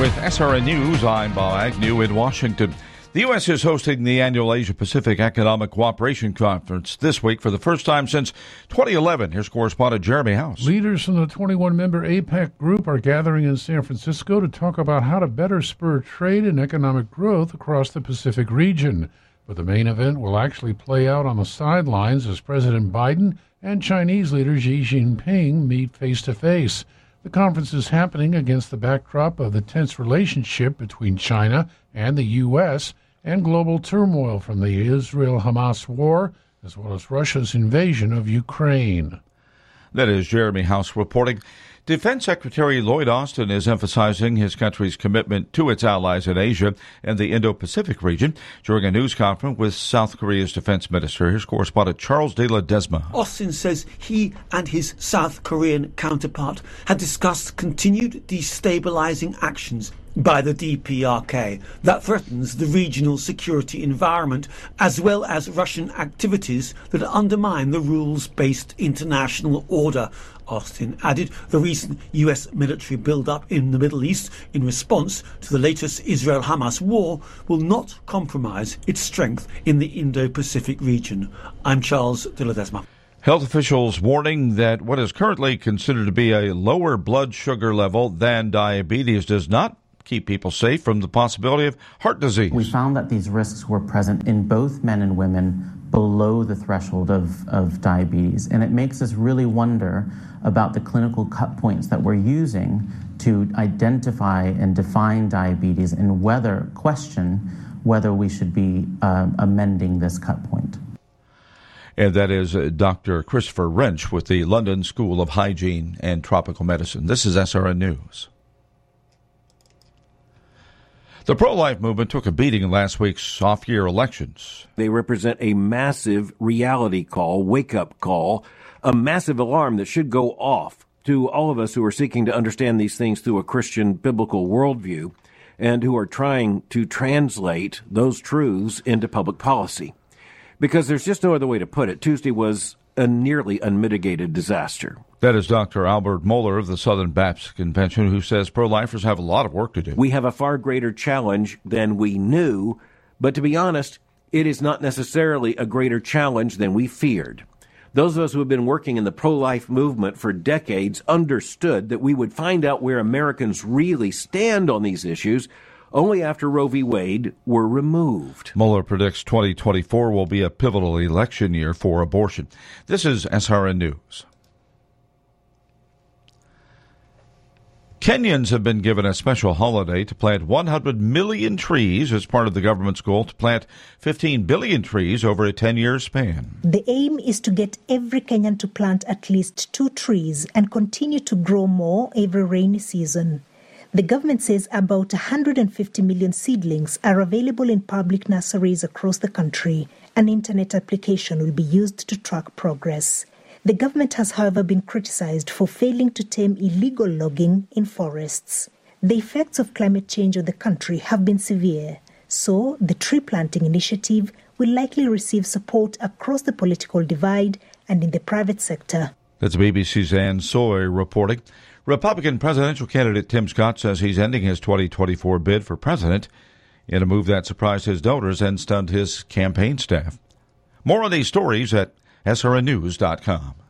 With SRN News, I'm Bob Agnew in Washington. The U.S. is hosting the annual Asia-Pacific Economic Cooperation Conference this week for the first time since 2011. Here's correspondent Jeremy House. Leaders from the 21-member APEC group are gathering in San Francisco to talk about how to better spur trade and economic growth across the Pacific region. But the main event will actually play out on the sidelines as President Biden and Chinese leader Xi Jinping meet face-to-face. The conference is happening against the backdrop of the tense relationship between China and the U.S. and global turmoil from the Israel-Hamas war, as well as Russia's invasion of Ukraine. That is Jeremy House reporting. Defense Secretary Lloyd Austin is emphasizing his country's commitment to its allies in Asia and the Indo-Pacific region during a news conference with South Korea's defense minister. Here's correspondent Charles de Ledesma. Austin says he and his South Korean counterpart had discussed continued destabilizing actions by the DPRK that threatens the regional security environment, as well as Russian activities that undermine the rules-based international order. Austin added the recent U.S. military build-up in the Middle East in response to the latest Israel-Hamas war will not compromise its strength in the Indo-Pacific region. I'm Charles de Ledesma. Health officials warning that what is currently considered to be a lower blood sugar level than diabetes does not keep people safe from the possibility of heart disease. We found that these risks were present in both men and women below the threshold of diabetes. And it makes us really wonder about the clinical cut points that we're using to identify and define diabetes and question whether we should be amending this cut point. And that is Dr. Christopher Wrench with the London School of Hygiene and Tropical Medicine. This is SRN News. The pro-life movement took a beating in last week's off-year elections. They represent a massive reality call, wake-up call, a massive alarm that should go off to all of us who are seeking to understand these things through a Christian biblical worldview and who are trying to translate those truths into public policy. Because there's just no other way to put it. Tuesday was a nearly unmitigated disaster. That is Dr. Albert Mohler of the Southern Baptist Convention, who says pro-lifers have a lot of work to do. We have a far greater challenge than we knew, but to be honest, it is not necessarily a greater challenge than we feared. Those of us who have been working in the pro-life movement for decades understood that we would find out where Americans really stand on these issues only after Roe v. Wade were removed. Mueller predicts 2024 will be a pivotal election year for abortion. This is SRN News. Kenyans have been given a special holiday to plant 100 million trees as part of the government's goal to plant 15 billion trees over a 10-year span. The aim is to get every Kenyan to plant at least 2 trees and continue to grow more every rainy season. The government says about 150 million seedlings are available in public nurseries across the country. An internet application will be used to track progress. The government has, however, been criticized for failing to tame illegal logging in forests. The effects of climate change on the country have been severe, so the tree planting initiative will likely receive support across the political divide and in the private sector. That's BBC's Ann Soy reporting. Republican presidential candidate Tim Scott says he's ending his 2024 bid for president in a move that surprised his donors and stunned his campaign staff. More on these stories at srnnews.com.